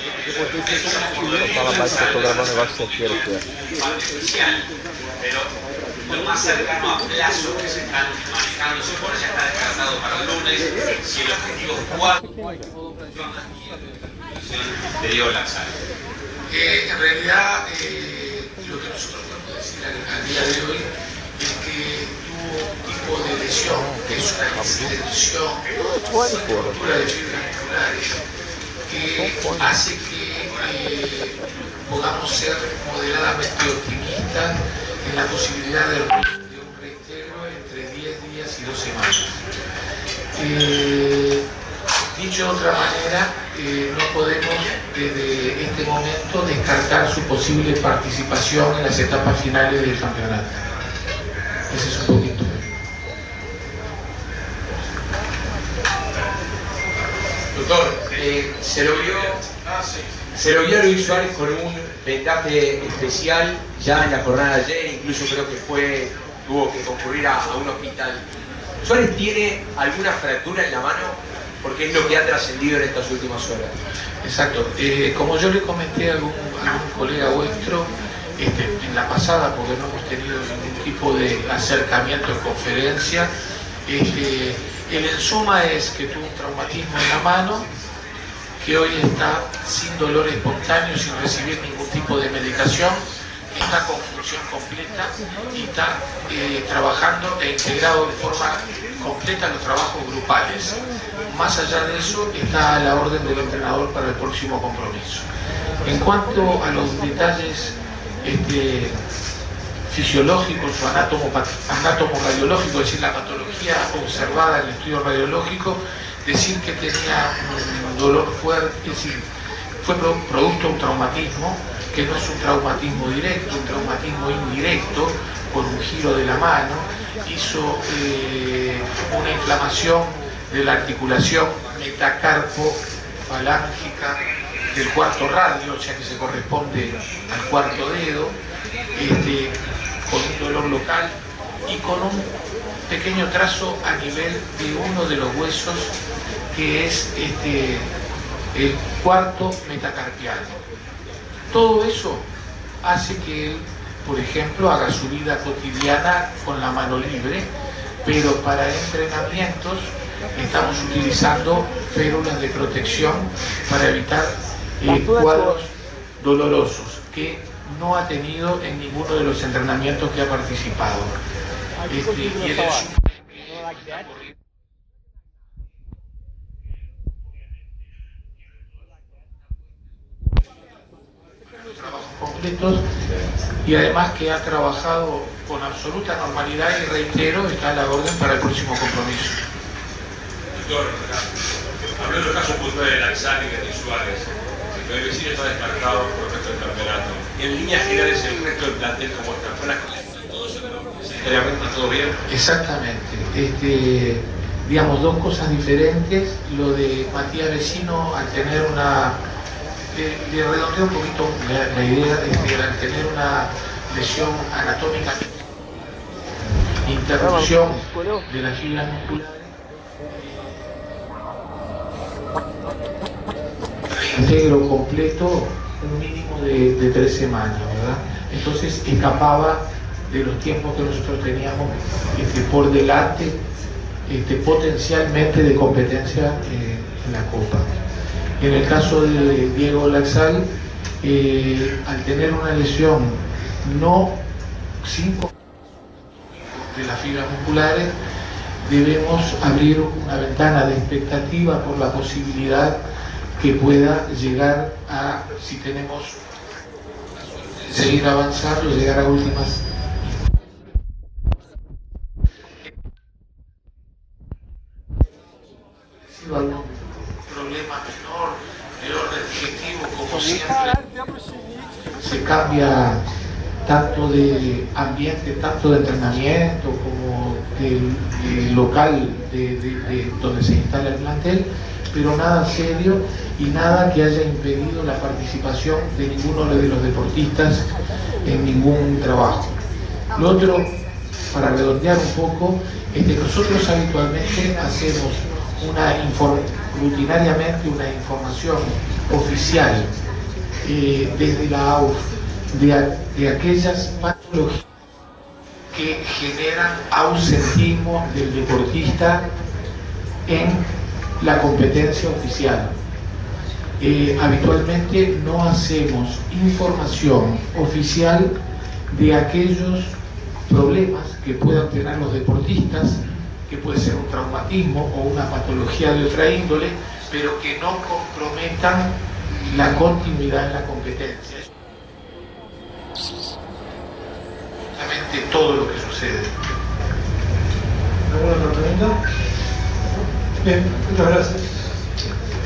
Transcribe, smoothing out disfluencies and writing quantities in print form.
Fala mais que eu tô gravando um negócio sem querer aqui. Pero lo más cercano a plazos que se están manejando, se supone ya está descartado para el lunes, si el objetivo es 4 de Diego Laxal. En realidad, lo que nosotros podemos decir al día de hoy es que tuvo un tipo de lesión, que es una distensión, una ruptura de fibras musculares, que hace que podamos ser moderadamente optimistas en la posibilidad de un reintegro entre 10 días y 2 semanas. Dicho de otra manera, no podemos desde este momento descartar su posible participación en las etapas finales del campeonato. Ese es un poquito. Doctor, se lo vio a Luis Suárez con un vendaje especial ya en la jornada de ayer, incluso creo que tuvo que concurrir a un hospital. ¿Suárez tiene alguna fractura en la mano? Porque es lo que ha trascendido en estas últimas horas. Exacto. Como yo le comenté a algún colega vuestro, en la pasada, porque no hemos tenido ningún tipo de acercamiento en conferencia, el en suma es que tuvo un traumatismo en la mano, que hoy está sin dolor espontáneo, sin recibir ningún tipo de medicación, está con función completa y está trabajando e integrado de forma completa los trabajos grupales. Más allá de eso, está a la orden del entrenador para el próximo compromiso. En cuanto a los detalles fisiológicos o anátomo-radiológicos, es decir, la patología observada en el estudio radiológico, decir que tenía un dolor fuerte, es decir, fue producto de un traumatismo, que no es un traumatismo directo, un traumatismo indirecto, por un giro de la mano, hizo una inflamación de la articulación metacarpo-falángica del cuarto radio, o sea que se corresponde al cuarto dedo, con un dolor local y con un pequeño trazo a nivel de uno de los huesos, que es el cuarto metacarpiano. Todo eso hace que él, por ejemplo, haga su vida cotidiana con la mano libre, pero para entrenamientos estamos utilizando férulas de protección para evitar cuadros dolorosos que no ha tenido en ninguno de los entrenamientos que ha participado. Y él es trabajos completos y además que ha trabajado con absoluta normalidad y reitero, está a la orden para el próximo compromiso. Doctor, habló de los casos puntuales de Laxal y de Suárez, que el vecino está descartado por el resto del campeonato. Y en líneas generales el resto del plantel, como está, fue sanitariamente todo bien. Exactamente. Digamos, dos cosas diferentes. Lo de Matías Vecino, al tener una... Le redondeo un poquito la idea de que al tener una lesión anatómica, interrupción de las fibras musculares, integro completo un mínimo de 3 semanas, ¿verdad? Entonces escapaba de los tiempos que nosotros teníamos por delante, potencialmente de competencia en la Copa. En el caso de Diego Laxal, al tener una lesión no sin de las fibras musculares, debemos abrir una ventana de expectativa por la posibilidad que pueda llegar a, si tenemos seguir avanzando, llegar a últimas. Algún problema menor de orden digestivo, como siempre, se cambia tanto de ambiente, tanto de entrenamiento como del local de donde se instala el plantel, pero nada serio y nada que haya impedido la participación de ninguno de los deportistas en ningún trabajo. Lo otro, para redondear un poco, es que nosotros habitualmente hacemos rutinariamente una información oficial desde la AUF de aquellas patologías que generan ausentismo del deportista en la competencia oficial. Habitualmente no hacemos información oficial de aquellos problemas que puedan tener los deportistas, que puede ser un traumatismo o una patología de otra índole, pero que no comprometan la continuidad en la competencia. Exactamente todo lo que sucede. ¿Alguna otra pregunta? Bien, muchas gracias.